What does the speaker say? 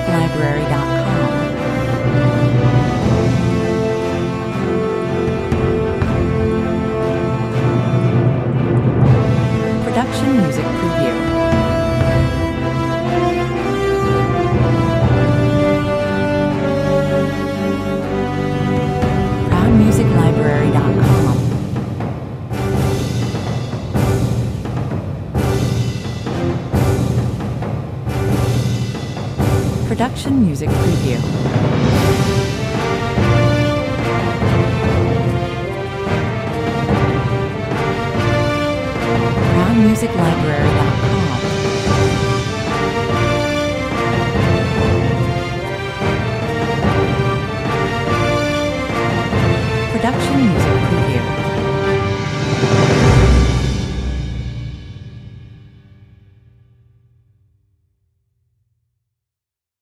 ProudMusicLibrary.com. Production Music Preview. ProudMusicLibrary.com. Production Music Preview. ProudMusicLibrary.com. Production Music Preview.